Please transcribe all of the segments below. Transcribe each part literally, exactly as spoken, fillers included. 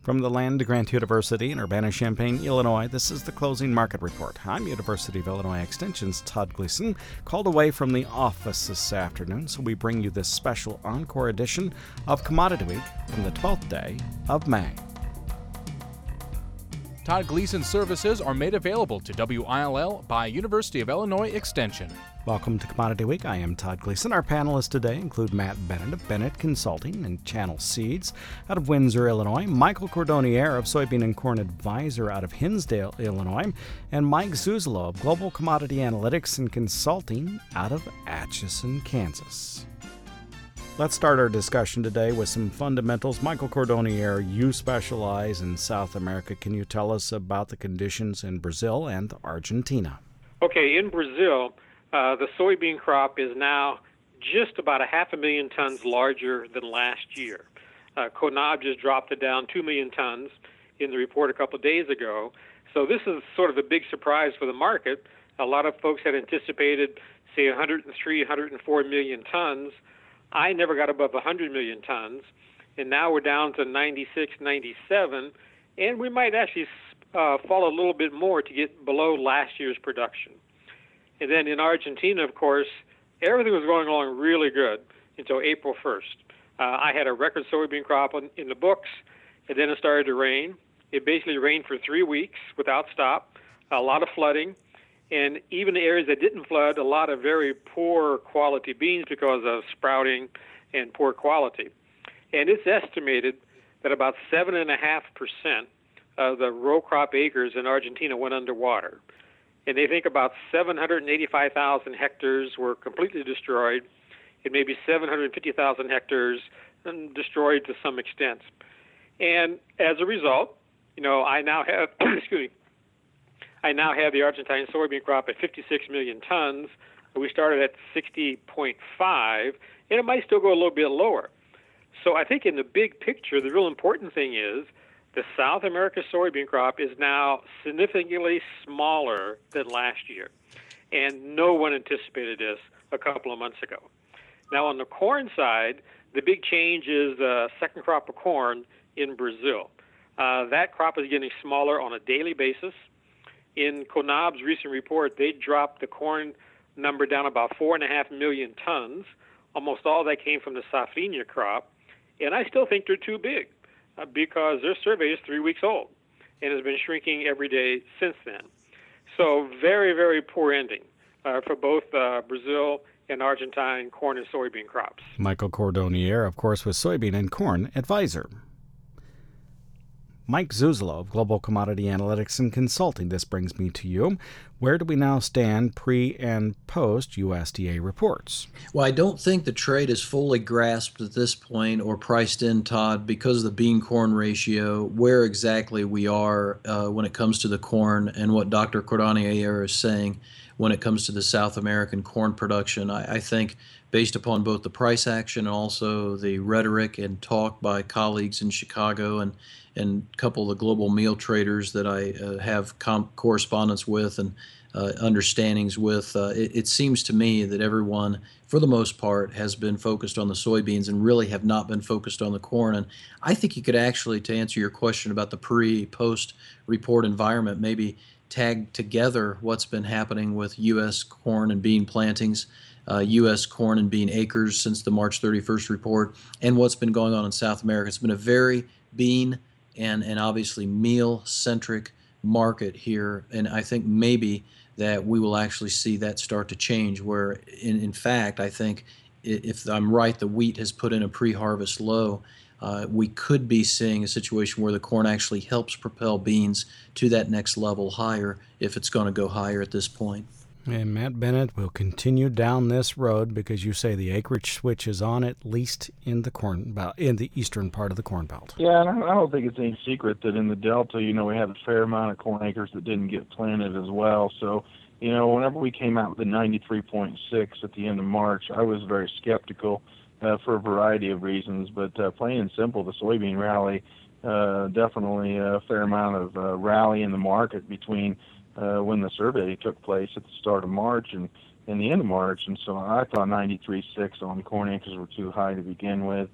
From the land to Grant University in Urbana-Champaign, Illinois, this is the Closing Market Report. I'm University of Illinois Extension's Todd Gleason, called away from the office this afternoon, so we bring you this special encore edition of Commodity Week from the twelfth day of May. Todd Gleason services are made available to W I L L by University of Illinois Extension. Welcome to Commodity Week. I am Todd Gleason. Our panelists today include Matt Bennett of Bennett Consulting and Channel Seeds out of Windsor, Illinois, Michael Cordonnier of Soybean and Corn Advisor out of Hinsdale, Illinois, and Mike Zuzolo of Global Commodity Analytics and Consulting out of Atchison, Kansas. Let's start our discussion today with some fundamentals. Michael Cordonnier, you specialize in South America. Can you tell us about the conditions in Brazil and Argentina? Okay, in Brazil, uh, the soybean crop is now just about a half a million tons larger than last year. Uh, CONAB just dropped it down two million tons in the report a couple of days ago. So this is sort of a big surprise for the market. A lot of folks had anticipated, say, one hundred three, one hundred four million tons. I never got above one hundred million tons, and now we're down to ninety-six, ninety-seven, and we might actually uh, fall a little bit more to get below last year's production. And then in Argentina, of course, everything was going along really good until April first. Uh, I had a record soybean crop on, in the books, and then it started to rain. It basically rained for three weeks without stop, a lot of flooding. And even the areas that didn't flood, a lot of very poor quality beans because of sprouting and poor quality. And it's estimated that about seven point five percent of the row crop acres in Argentina went underwater. And they think about seven hundred eighty-five thousand hectares were completely destroyed, and maybe seven hundred fifty thousand hectares destroyed to some extent. And as a result, you know, I now have, excuse me, I now have the Argentine soybean crop at fifty-six million tons. We started at sixty point five, and it might still go a little bit lower. So I think in the big picture, the real important thing is the South America soybean crop is now significantly smaller than last year, and no one anticipated this a couple of months ago. Now on the corn side, the big change is the second crop of corn in Brazil. Uh, that crop is getting smaller on a daily basis. In CONAB's recent report, they dropped the corn number down about four and a half million tons. Almost all that came from the safrinha crop, and I still think they're too big uh, because their survey is three weeks old and has been shrinking every day since then. So very, very poor ending uh, for both uh, Brazil and Argentine corn and soybean crops. Michael Cordonnier, of course, was Soybean and Corn Advisor. Mike Zuzolo of Global Commodity Analytics and Consulting. This brings me to you. Where do we now stand pre and post U S D A reports? Well, I don't think the trade is fully grasped at this point or priced in, Todd, because of the bean-corn ratio, where exactly we are uh, when it comes to the corn and what Doctor Cordonnier is saying when it comes to the South American corn production. I, I think based upon both the price action and also the rhetoric and talk by colleagues in Chicago and and a couple of the global meal traders that I uh, have com- correspondence with and uh, understandings with, uh, it, it seems to me that everyone, for the most part, has been focused on the soybeans and really have not been focused on the corn. And I think you could actually, to answer your question about the pre-post report environment, maybe tag together what's been happening with U S corn and bean plantings, uh, U S corn and bean acres since the March thirty-first report, and what's been going on in South America. It's been a very bean and and obviously meal-centric market here, and I think maybe that we will actually see that start to change, where in, in fact I think if I'm right, the wheat has put in a pre-harvest low. Uh, we could be seeing a situation where the corn actually helps propel beans to that next level higher if it's going to go higher at this point. And Matt Bennett will continue down this road because you say the acreage switch is on, at least in the corn belt, in the eastern part of the corn belt. Yeah, and I don't think it's any secret that in the Delta, you know, we have a fair amount of corn acres that didn't get planted as well. So, you know, whenever we came out with the ninety-three point six at the end of March, I was very skeptical uh, for a variety of reasons. But uh, plain and simple, the soybean rally, uh, definitely a fair amount of uh, rally in the market between Uh, when the survey took place at the start of March and, and the end of March. And so I thought ninety-three point six on corn acres were too high to begin with.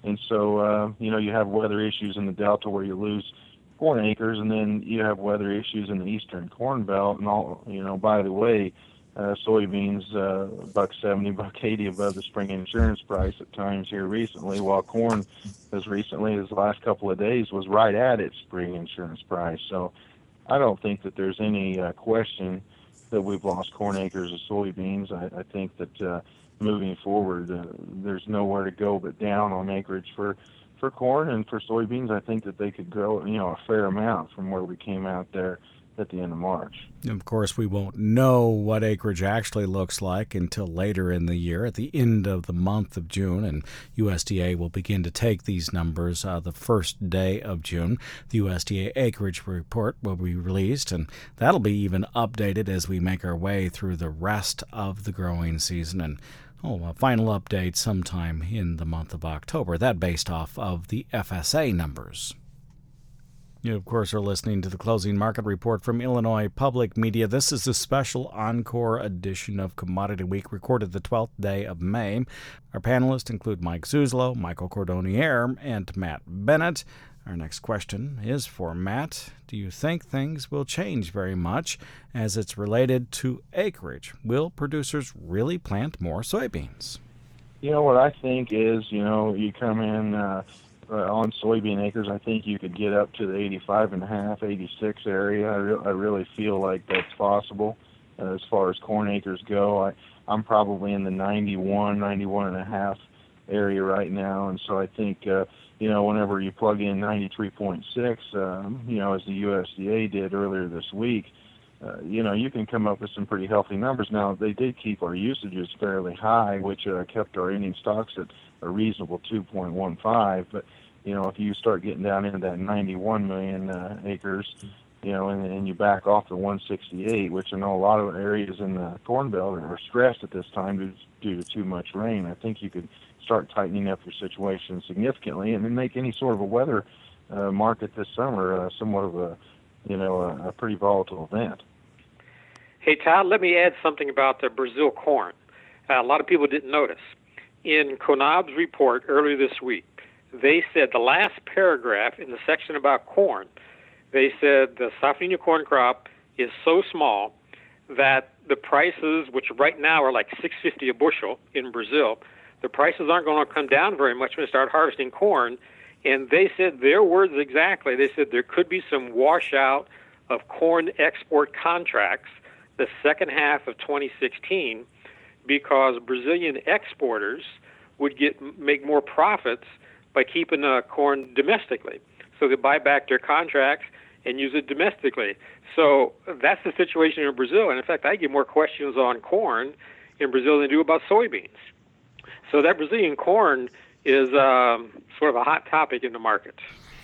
And so, uh, you know, you have weather issues in the Delta where you lose corn acres, and then you have weather issues in the Eastern Corn Belt. And all, you know, by the way, uh, soybeans, uh, buck seventy, buck eighty above the spring insurance price at times here recently, while corn, as recently as the last couple of days, was right at its spring insurance price. So I don't think that there's any uh, question that we've lost corn acres of soybeans. I, I think that uh, moving forward, uh, there's nowhere to go but down on acreage for, for corn, and for soybeans, I think that they could grow, you know, a fair amount from where we came out there at the end of March. Of course, we won't know what acreage actually looks like until later in the year, at the end of the month of June, and U S D A will begin to take these numbers uh, the first day of June. The U S D A acreage report will be released, and that'll be even updated as we make our way through the rest of the growing season, and oh, a final update sometime in the month of October, that based off of the F S A numbers. You, of course, are listening to the Closing Market Report from Illinois Public Media. This is a special encore edition of Commodity Week, recorded the twelfth day of May. Our panelists include Mike Zuzolo, Michael Cordonnier, and Matt Bennett. Our next question is for Matt. Do you think things will change very much as it's related to acreage? Will producers really plant more soybeans? You know, what I think is, you know, you come in uh, uh, on soybean acres, I think you could get up to the eighty-five and a half, eighty-six area. I, re- I really feel like that's possible. Uh, as far as corn acres go, I, I'm probably in the ninety-one, ninety-one and a half area right now. And so I think, uh, you know, whenever you plug in ninety-three point six, um, you know, as the U S D A did earlier this week, uh, you know, you can come up with some pretty healthy numbers. Now, they did keep our usages fairly high, which uh, kept our ending stocks at a reasonable two point one five. But, you know, if you start getting down into that ninety-one million uh, acres, you know, and, and you back off the one sixty-eight, which I know a lot of areas in the Corn Belt are stressed at this time due, due to too much rain, I think you could start tightening up your situation significantly and then make any sort of a weather uh, market this summer uh, somewhat of a, you know, a, a pretty volatile event. Hey, Todd, let me add something about the Brazil corn. Uh, a lot of people didn't notice. In CONAB's report earlier this week, they said the last paragraph in the section about corn, they said the safrinha corn crop is so small that the prices, which right now are like six fifty a bushel in Brazil, the prices aren't going to come down very much when they start harvesting corn. And they said their words exactly. They said there could be some washout of corn export contracts the second half of twenty sixteen because Brazilian exporters would get make more profits by keeping uh, corn domestically. So they buy back their contracts and use it domestically. So that's the situation in Brazil. And in fact, I get more questions on corn in Brazil than I do about soybeans. So that Brazilian corn is um, sort of a hot topic in the market.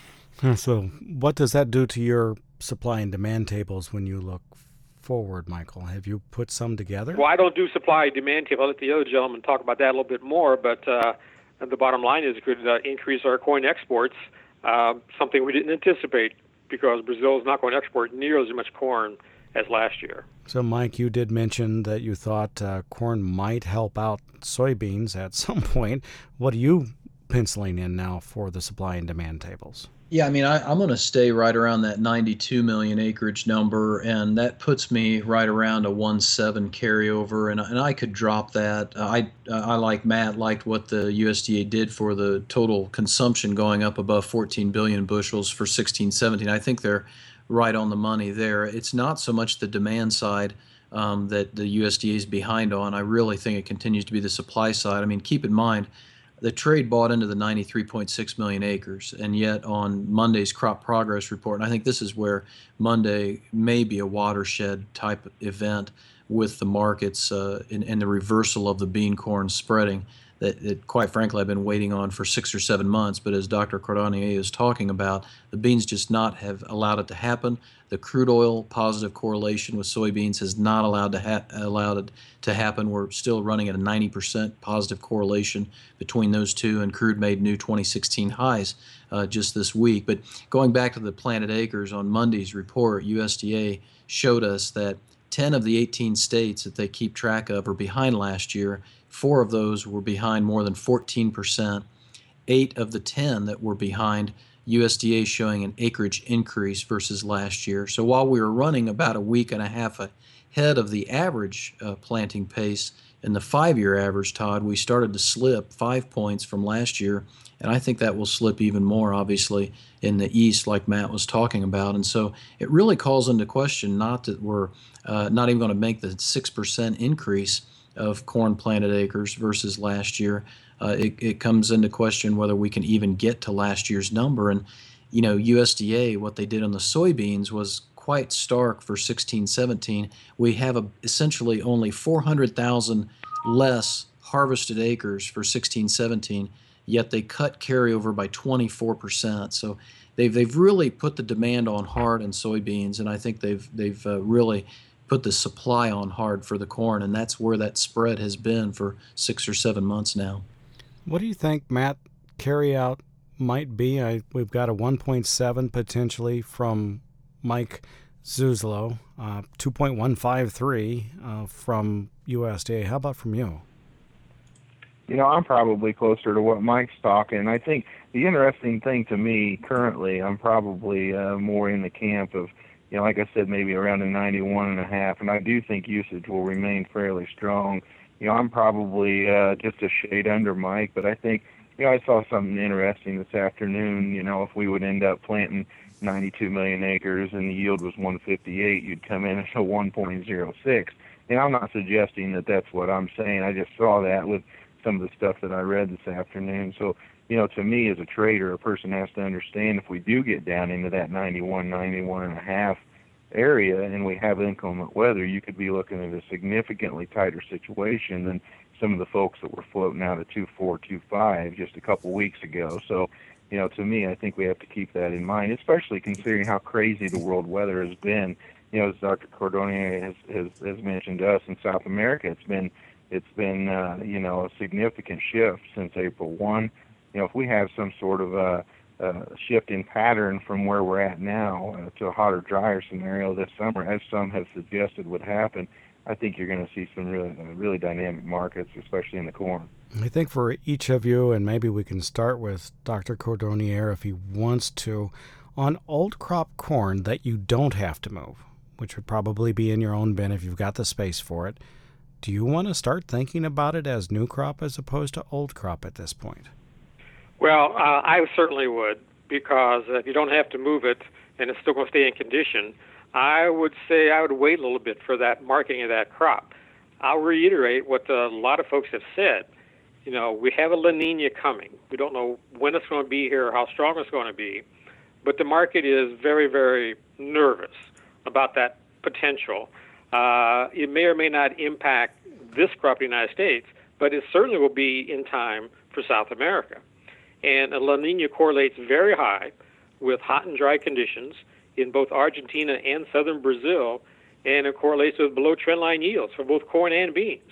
So what does that do to your supply and demand tables when you look forward, Michael? Have you put some together? Well, I don't do supply and demand table. I'll let the other gentleman talk about that a little bit more. But uh, the bottom line is it could uh, increase our corn exports, uh, something we didn't anticipate because Brazil is not going to export nearly as much corn as last year. So, Mike, you did mention that you thought uh, corn might help out soybeans at some point. What are you penciling in now for the supply and demand tables? Yeah, I mean, I, I'm going to stay right around that ninety-two million acreage number, and that puts me right around a one point seven carryover, and, and I could drop that. Uh, I, I, like Matt, liked what the U S D A did for the total consumption going up above fourteen billion bushels for sixteen seventeen. I think they're right on the money there. It's not so much the demand side um, that the U S D A is behind on. I really think it continues to be the supply side. I mean, keep in mind, the trade bought into the ninety-three point six million acres, and yet on Monday's crop progress report, and I think this is where Monday may be a watershed type event with the markets uh, and, and the reversal of the bean corn spreading that, that, quite frankly, I've been waiting on for six or seven months. But as Doctor Cordonnier is talking about, the beans just not have allowed it to happen. The crude oil positive correlation with soybeans has not allowed to ha- allowed it to happen. We're still running at a ninety percent positive correlation between those two, and crude made new twenty sixteen highs uh, just this week. But going back to the planted acres, on Monday's report, U S D A showed us that ten of the eighteen states that they keep track of are behind last year. Four of those were behind more than fourteen percent. eight of the ten that were behind, U S D A showing an acreage increase versus last year. So while we were running about a week and a half ahead of the average uh, planting pace in the five-year average, Todd, we started to slip five points from last year, and I think that will slip even more, obviously, in the east, like Matt was talking about. And so it really calls into question not that we're uh, not even going to make the six percent increase of corn planted acres versus last year. Uh, it, it comes into question whether we can even get to last year's number. And, you know, U S D A, what they did on the soybeans was quite stark for sixteen seventeen. We have a, essentially only four hundred thousand less harvested acres for sixteen seventeen, yet they cut carryover by twenty-four percent. So they've they've really put the demand on hard in soybeans, and I think they've they've uh, really put the supply on hard for the corn, and that's where that spread has been for six or seven months now. What do you think, Matt, carryout might be? I, we've got a one point seven potentially from Mike Zuzolo, uh, two point one five three uh, from U S D A. How about from you? You know, I'm probably closer to what Mike's talking. I think the interesting thing to me currently, I'm probably uh, more in the camp of, you know, like I said, maybe around a ninety-one and a half, and I do think usage will remain fairly strong. You know, I'm probably uh, just a shade under Mike, but I think, you know, I saw something interesting this afternoon. You know, if we would end up planting ninety-two million acres and the yield was one fifty-eight, you'd come in at a one point oh six. And I'm not suggesting that that's what I'm saying. I just saw that with some of the stuff that I read this afternoon. So, you know, to me as a trader, a person has to understand if we do get down into that ninety-one, ninety-one and a half area and we have inclement weather, you could be looking at a significantly tighter situation than some of the folks that were floating out at two four, two five just a couple weeks ago. So, you know, to me, I think we have to keep that in mind, especially considering how crazy the world weather has been. You know, as Doctor Cordonnier has, has, has mentioned to us in South America, it's been, it's been uh, you know, a significant shift since April first. You know, if we have some sort of a, a shift in pattern from where we're at now uh, to a hotter, drier scenario this summer, as some have suggested would happen, I think you're going to see some really, uh, really dynamic markets, especially in the corn. I think for each of you, and maybe we can start with Doctor Cordonnier if he wants to, on old crop corn that you don't have to move, which would probably be in your own bin if you've got the space for it, do you want to start thinking about it as new crop as opposed to old crop at this point? Well, uh, I certainly would, because if you don't have to move it and it's still going to stay in condition, I would say I would wait a little bit for that marketing of that crop. I'll reiterate what a lot of folks have said. You know, we have a La Nina coming. We don't know when it's going to be here or how strong it's going to be, but the market is very, very nervous about that potential. Uh, it may or may not impact this crop in the United States, but it certainly will be in time for South America. And a La Nina correlates very high with hot and dry conditions in both Argentina and southern Brazil, and it correlates with below trendline yields for both corn and beans.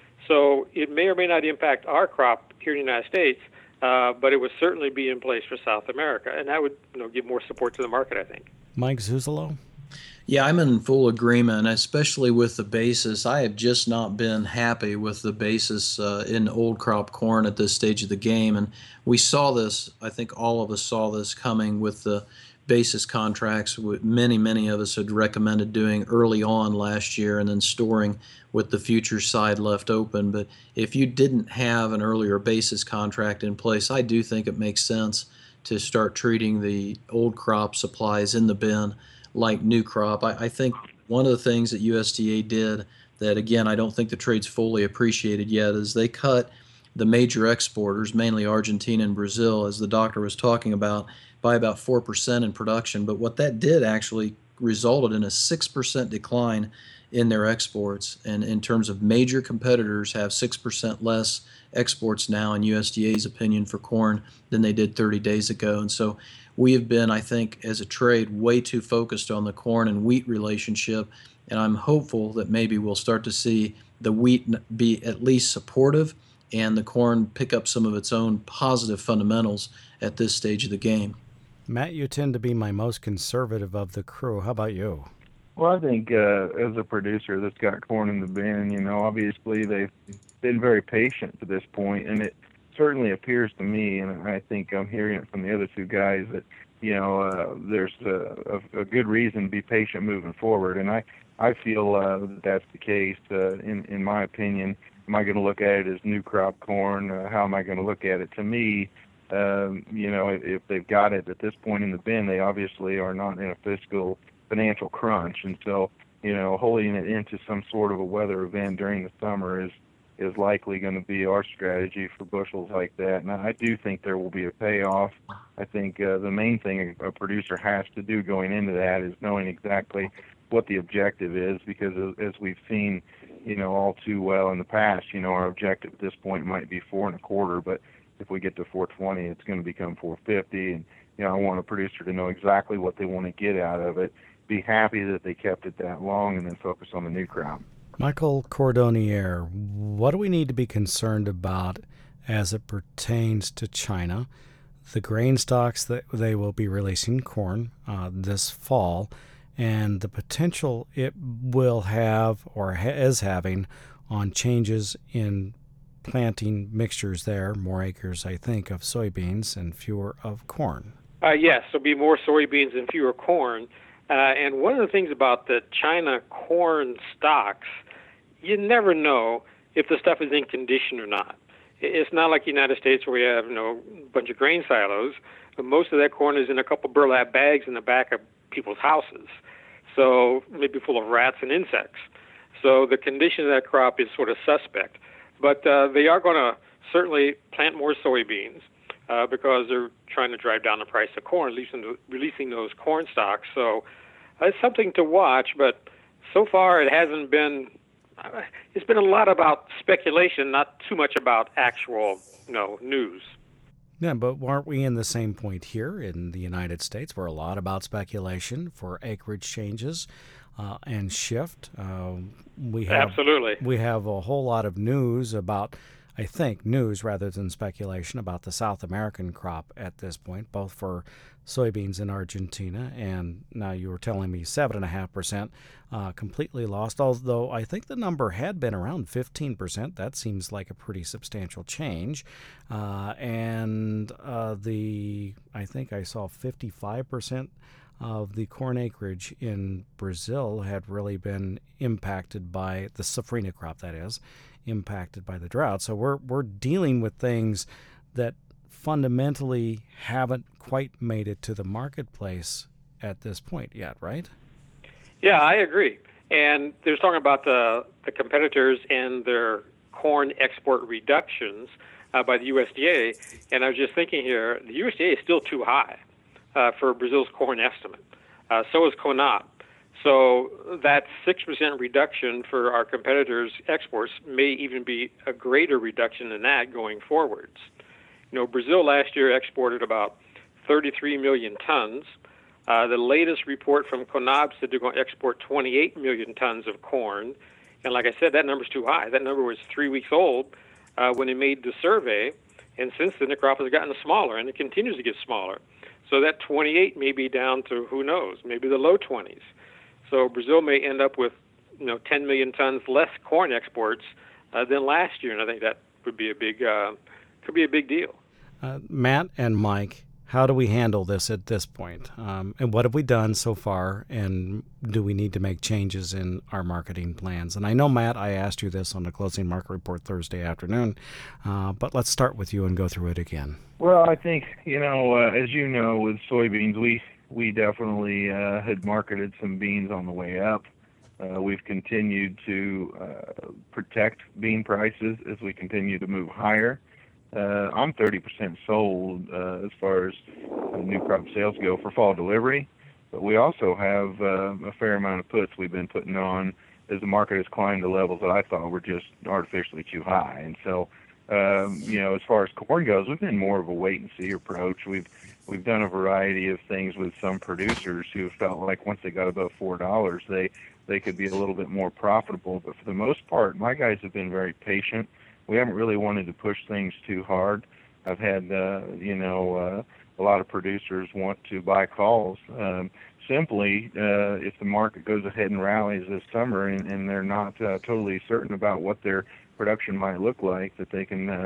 So it may or may not impact our crop here in the United States, uh, but it would certainly be in place for South America, and that would, you know, give more support to the market, I think. Mike Zuzolo? Yeah, I'm in full agreement, especially with the basis. I have just not been happy with the basis uh, in old crop corn at this stage of the game. And we saw this, I think all of us saw this coming with the basis contracts. Many, many of us had recommended doing early on last year and then storing with the future side left open. But if you didn't have an earlier basis contract in place, I do think it makes sense to start treating the old crop supplies in the bin like new crop. I, I think one of the things that U S D A did that, again, I don't think the trade's fully appreciated yet is they cut the major exporters, mainly Argentina and Brazil, as the doctor was talking about, by about four percent in production. But what that did actually resulted in a six percent decline in their exports. And in terms of major competitors have six percent less exports now, in U S D A's opinion, for corn than they did thirty days ago. And so we have been, I think, as a trade, way too focused on the corn and wheat relationship, and I'm hopeful that maybe we'll start to see the wheat be at least supportive and the corn pick up some of its own positive fundamentals at this stage of the game. Matt, you tend to be my most conservative of the crew. How about you? Well, I think uh, as a producer that's got corn in the bin, you know, obviously they've been very patient to this point, and it certainly appears to me, and I think I'm hearing it from the other two guys, that you know uh, there's a, a, a good reason to be patient moving forward, and I I feel uh, that that's the case. Uh, in in my opinion, am I going to look at it as new crop corn? Uh, how am I going to look at it? To me, um, you know, if, if they've got it at this point in the bin, they obviously are not in a fiscal financial crunch, and so you know, holding it into some sort of a weather event during the summer is is likely going to be our strategy for bushels like that. And I do think there will be a payoff. I think uh, the main thing a producer has to do going into that is knowing exactly what the objective is, because as we've seen, you know, all too well in the past, you know, our objective at this point might be four and a quarter, but if we get to four twenty, it's going to become four fifty. And, you know, I want a producer to know exactly what they want to get out of it, be happy that they kept it that long, and then focus on the new crop. Michael Cordonnier, what do we need to be concerned about as it pertains to China, the grain stocks that they will be releasing corn uh, this fall, and the potential it will have or ha- is having on changes in planting mixtures there, more acres, I think, of soybeans and fewer of corn? Uh, yes, there'll be more soybeans and fewer corn. Uh, and one of the things about the China corn stocks, you never know if the stuff is in condition or not. It's not like the United States where we have, you know, a bunch of grain silos. But most of that corn is in a couple burlap bags in the back of people's houses, so maybe full of rats and insects. So the condition of that crop is sort of suspect. But uh, they are going to certainly plant more soybeans uh, because they're trying to drive down the price of corn, releasing, releasing those corn stocks. So uh, it's something to watch, but so far it hasn't been, uh, it's been a lot about speculation, not too much about actual, you know, news. Yeah, but aren't we in the same point here in the United States? We're a lot about speculation for acreage changes uh, and shift. Uh, we have, Absolutely. We have a whole lot of news about, I think, news rather than speculation about the South American crop at this point, both for soybeans in Argentina, and now you were telling me seven point five percent uh, completely lost, although I think the number had been around fifteen percent. That seems like a pretty substantial change. Uh, and uh, the I think I saw fifty-five percent of the corn acreage in Brazil had really been impacted by the safrinha crop, that is, impacted by the drought. So we're we're dealing with things that fundamentally haven't quite made it to the marketplace at this point yet, right? Yeah, I agree. And they're talking about the, the competitors and their corn export reductions uh, by the U S D A. And I was just thinking here, the U S D A is still too high uh, for Brazil's corn estimate. Uh, so is CONAB. So that six percent reduction for our competitors' exports may even be a greater reduction than that going forwards. You know, Brazil last year exported about thirty-three million tons. Uh, the latest report from CONAB said they're going to export twenty-eight million tons of corn. And like I said, that number's too high. That number was three weeks old uh, when they made the survey. And since then, the crop has gotten smaller, and it continues to get smaller. So that twenty-eight may be down to, who knows, maybe the low twenties. So Brazil may end up with, you know, ten million tons less corn exports uh, than last year, and I think that would be a big, uh, could be a big deal. Uh, Matt and Mike, how do we handle this at this point? Um, and what have we done so far? And do we need to make changes in our marketing plans? And I know, Matt, I asked you this on the closing market report Thursday afternoon, uh, but let's start with you and go through it again. Well, I think, you know, uh, as you know, with soybeans, we we definitely uh, had marketed some beans on the way up. Uh, we've continued to uh, protect bean prices as we continue to move higher. Uh, I'm thirty percent sold uh, as far as uh, new crop sales go for fall delivery, but we also have uh, a fair amount of puts we've been putting on as the market has climbed to levels that I thought were just artificially too high. And so, um, you know, as far as corn goes, we've been more of a wait-and-see approach. We've we've done a variety of things with some producers who felt like once they got above four dollars, they they could be a little bit more profitable. But for the most part, my guys have been very patient. We haven't really wanted to push things too hard. I've had, uh, you know, uh, a lot of producers want to buy calls. Um, simply, uh, if the market goes ahead and rallies this summer and, and they're not uh, totally certain about what their production might look like, that they can, uh,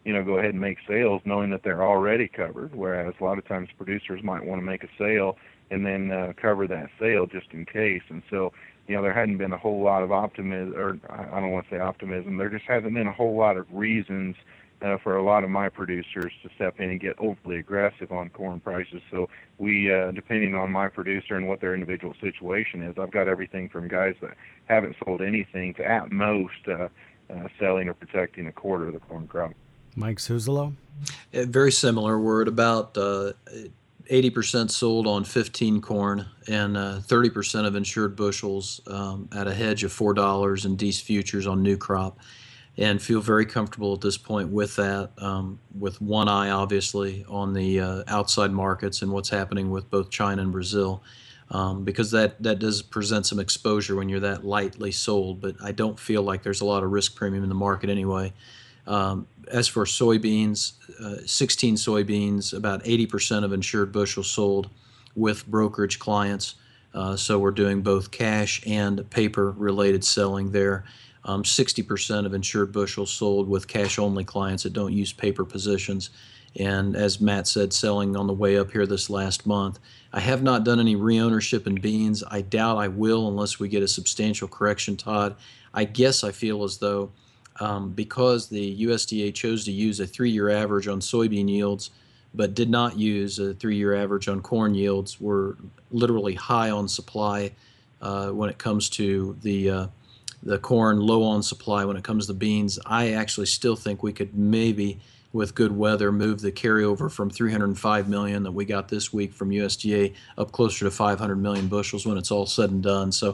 you know, go ahead and make sales knowing that they're already covered, whereas a lot of times producers might want to make a sale and then uh, cover that sale just in case. And so, you know, there hadn't been a whole lot of optimism, or I don't want to say optimism, there just hasn't been a whole lot of reasons uh, for a lot of my producers to step in and get overly aggressive on corn prices. So we, uh, depending on my producer and what their individual situation is, I've got everything from guys that haven't sold anything to at most uh, uh, selling or protecting a quarter of the corn crop. Mike Suzzalo? Uh, very similar. We're at about uh, eighty percent sold on fifteen corn and uh, thirty percent of insured bushels um, at a hedge of four dollars in Dees futures on new crop, and feel very comfortable at this point with that, um, with one eye obviously on the uh, outside markets and what's happening with both China and Brazil, um, because that, that does present some exposure when you're that lightly sold, but I don't feel like there's a lot of risk premium in the market anyway. Um, as for soybeans, uh, sixteen soybeans, about eighty percent of insured bushels sold with brokerage clients. Uh, so we're doing both cash and paper-related selling there. Um, sixty percent of insured bushels sold with cash-only clients that don't use paper positions. And as Matt said, selling on the way up here this last month. I have not done any re-ownership in beans. I doubt I will unless we get a substantial correction, Todd. I guess I feel as though Um, because the U S D A chose to use a three-year average on soybean yields, but did not use a three-year average on corn yields, we're literally high on supply uh, when it comes to the uh, the corn, low on supply when it comes to beans. I actually still think we could maybe, with good weather, move the carryover from three hundred five million that we got this week from U S D A up closer to five hundred million bushels when it's all said and done. So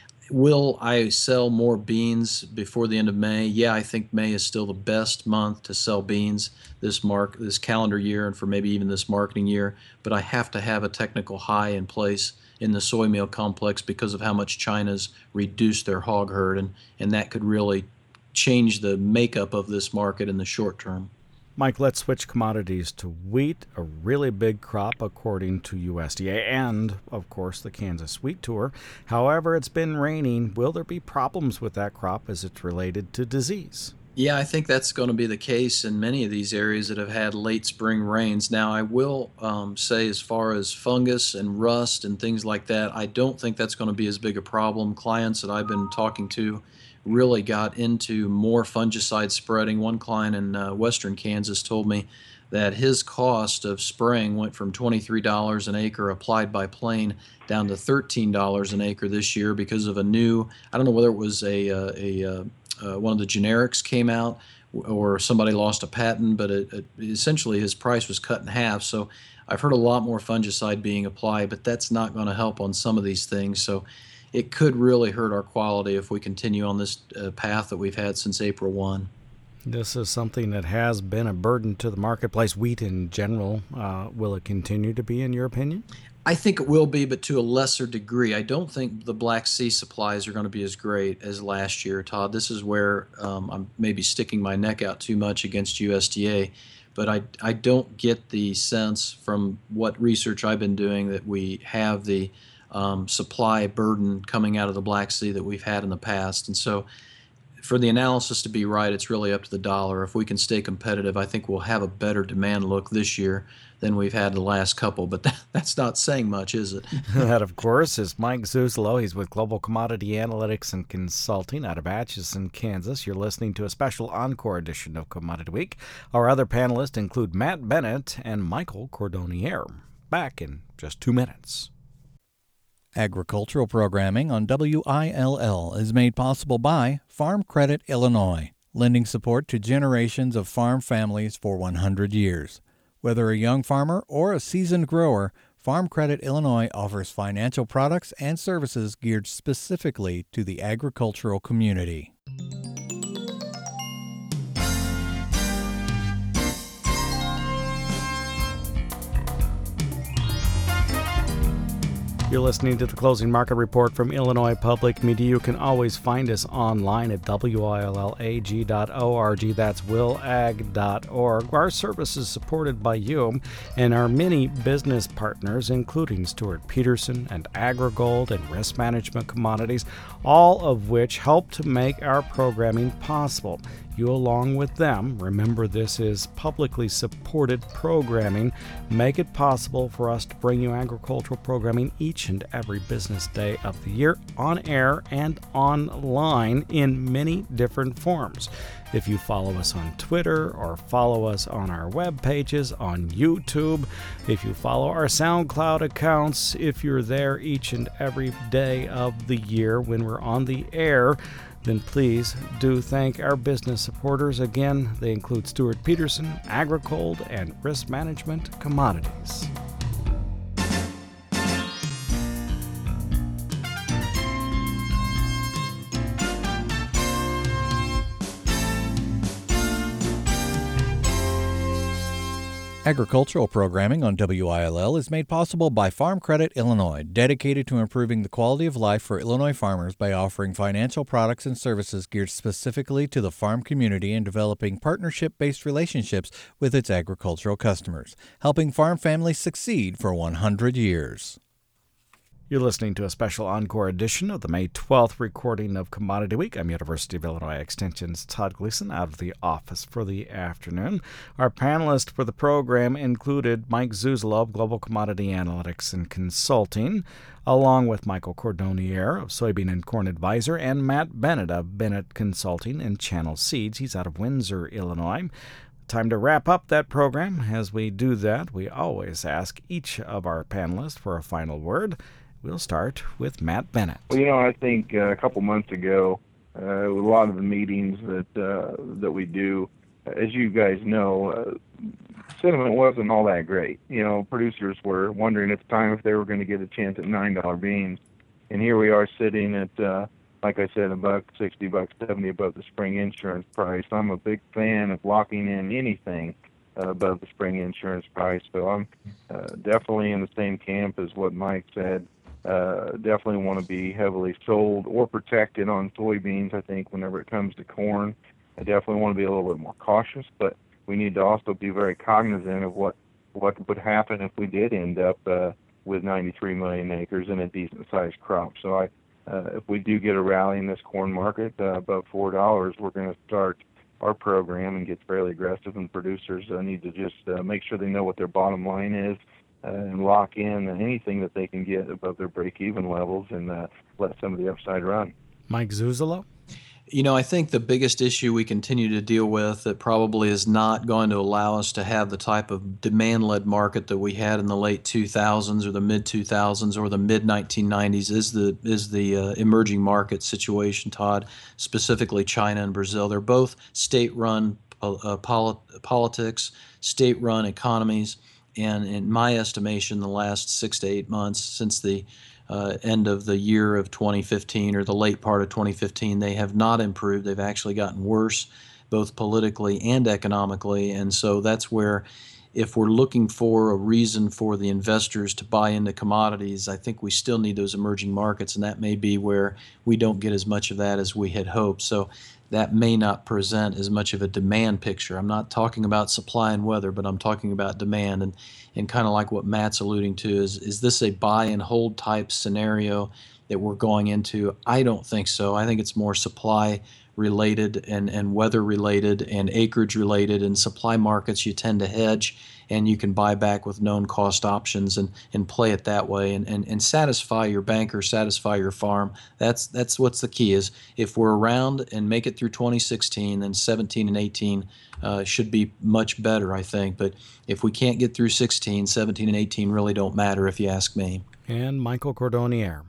will I sell more beans before the end of May? Yeah, I think May is still the best month to sell beans this mark this calendar year and for maybe even this marketing year. But I have to have a technical high in place in the soy meal complex because of how much China's reduced their hog herd, and, and that could really change the makeup of this market in the short term. Mike, let's switch commodities to wheat, a really big crop according to U S D A and, of course, the Kansas Wheat Tour. However, it's been raining. Will there be problems with that crop as it's related to disease? Yeah, I think that's going to be the case in many of these areas that have had late spring rains. Now, I will um, say as far as fungus and rust and things like that, I don't think that's going to be as big a problem. Clients that I've been talking to really got into more fungicide spreading. One client in uh, western Kansas told me that his cost of spraying went from twenty-three dollars an acre applied by plane down to thirteen dollars an acre this year because of a new, I don't know whether it was a, a, a, a one of the generics came out or somebody lost a patent, but it, it, essentially his price was cut in half. So I've heard a lot more fungicide being applied, but that's not going to help on some of these things. So it could really hurt our quality if we continue on this uh, path that we've had since April first. This is something that has been a burden to the marketplace, wheat in general. Uh, will it continue to be, in your opinion? I think it will be, but to a lesser degree. I don't think the Black Sea supplies are going to be as great as last year, Todd. This is where um, I'm maybe sticking my neck out too much against U S D A, but I, I don't get the sense from what research I've been doing that we have the Um, supply burden coming out of the Black Sea that we've had in the past. And so for the analysis to be right, it's really up to the dollar. If we can stay competitive, I think we'll have a better demand look this year than we've had the last couple. But that, that's not saying much, is it? That, of course, is Mike Suzzalo. He's with Global Commodity Analytics and Consulting out of Atchison, Kansas. You're listening to a special encore edition of Commodity Week. Our other panelists include Matt Bennett and Michael Cordonnier. Back in just two minutes. Agricultural programming on W I L L is made possible by Farm Credit Illinois, lending support to generations of farm families for one hundred years. Whether a young farmer or a seasoned grower, Farm Credit Illinois offers financial products and services geared specifically to the agricultural community. You're listening to the Closing Market Report from Illinois Public Media. You can always find us online at W I L L A G dot org. That's will ag dot org. Our service is supported by you and our many business partners, including Stuart Peterson and AgriGold and Risk Management Commodities, all of which help to make our programming possible. you along with them. Remember, this is publicly supported programming. Make it possible for us to bring you agricultural programming each and every business day of the year, on air and online in many different forms. If you follow us on Twitter or follow us on our web pages, on YouTube, if you follow our SoundCloud accounts, if you're there each and every day of the year when we're on the air, then please do thank our business supporters. Again, they include Stuart Peterson, Agricold, and Risk Management Commodities. Agricultural programming on W I L L is made possible by Farm Credit Illinois, dedicated to improving the quality of life for Illinois farmers by offering financial products and services geared specifically to the farm community and developing partnership-based relationships with its agricultural customers, helping farm families succeed for one hundred years. You're listening to a special encore edition of the May twelfth recording of Commodity Week. I'm University of Illinois Extension's Todd Gleason out of the office for the afternoon. Our panelists for the program included Mike Zuzolo of Global Commodity Analytics and Consulting, along with Michael Cordonnier of Soybean and Corn Advisor, and Matt Bennett of Bennett Consulting and Channel Seeds. He's out of Windsor, Illinois. Time to wrap up that program. As we do that, we always ask each of our panelists for a final word. We'll start with Matt Bennett. Well, you know, I think uh, a couple months ago, uh, a lot of the meetings that uh, that we do, as you guys know, uh, sentiment wasn't all that great. You know, producers were wondering at the time if they were going to get a chance at nine dollar beans, and here we are sitting at, uh, like I said, a buck sixty, buck seventy above the spring insurance price. I'm a big fan of locking in anything uh, above the spring insurance price, so I'm uh, definitely in the same camp as what Mike said. Uh, definitely want to be heavily sold or protected on soybeans. I think whenever it comes to corn, I definitely want to be a little bit more cautious, but we need to also be very cognizant of what, what would happen if we did end up uh, with ninety-three million acres and a decent-sized crop. So I, uh, if we do get a rally in this corn market uh, above four dollars, we're going to start our program and get fairly aggressive, and producers uh, need to just uh, make sure they know what their bottom line is, Uh, and lock in anything that they can get above their break-even levels and uh, let some of the upside run. Mike Zuzolo? You know, I think the biggest issue we continue to deal with that probably is not going to allow us to have the type of demand-led market that we had in the late two thousands or the mid two thousands or the mid nineteen nineties is the is the uh, emerging market situation, Todd, specifically China and Brazil. They're both state-run uh, pol- politics, state-run economies. And in my estimation, the last six to eight months since the uh, end of the year of twenty fifteen or the late part of twenty fifteen, they have not improved. They've actually gotten worse, both politically and economically. And so that's where, if we're looking for a reason for the investors to buy into commodities, I think we still need those emerging markets, and that may be where we don't get as much of that as we had hoped. So that may not present as much of a demand picture. I'm not talking about supply and weather, but I'm talking about demand. And, and kind of like what Matt's alluding to, is, is this a buy and hold type scenario that we're going into? I don't think so. I think it's more supply related and, and weather related and acreage related. And supply markets you tend to hedge, and you can buy back with known cost options and, and play it that way and, and, and satisfy your banker, satisfy your farm. That's that's what's the key is if we're around and make it through twenty sixteen, then seventeen and eighteen uh, should be much better, I think. But if we can't get through sixteen, seventeen and eighteen really don't matter if you ask me. And Michael Cordonnier.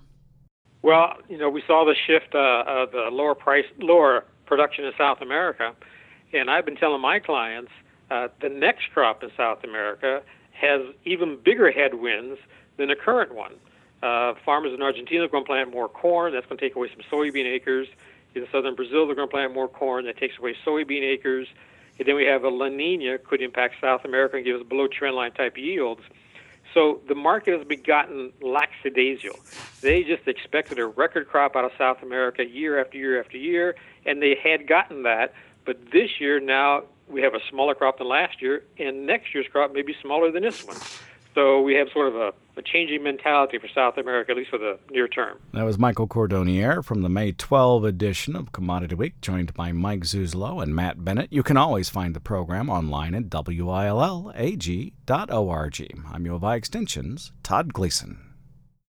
Well, you know, we saw the shift uh, of the lower price, lower production in South America, and I've been telling my clients uh, the next crop in South America has even bigger headwinds than the current one. Uh, farmers in Argentina are going to plant more corn. That's going to take away some soybean acres. In southern Brazil, they're going to plant more corn. That takes away soybean acres. And then we have a La Nina could impact South America and give us below trendline type yields. So the market has begotten lackadaisical. They just expected a record crop out of South America year after year after year, and they had gotten that. But this year now we have a smaller crop than last year, and next year's crop may be smaller than this one. So we have sort of a, a changing mentality for South America, at least for the near term. That was Michael Cordonnier from the May twelfth edition of Commodity Week, joined by Mike Zuzolo and Matt Bennett. You can always find the program online at W I L L A G dot org. I'm U of I Extension's Todd Gleason.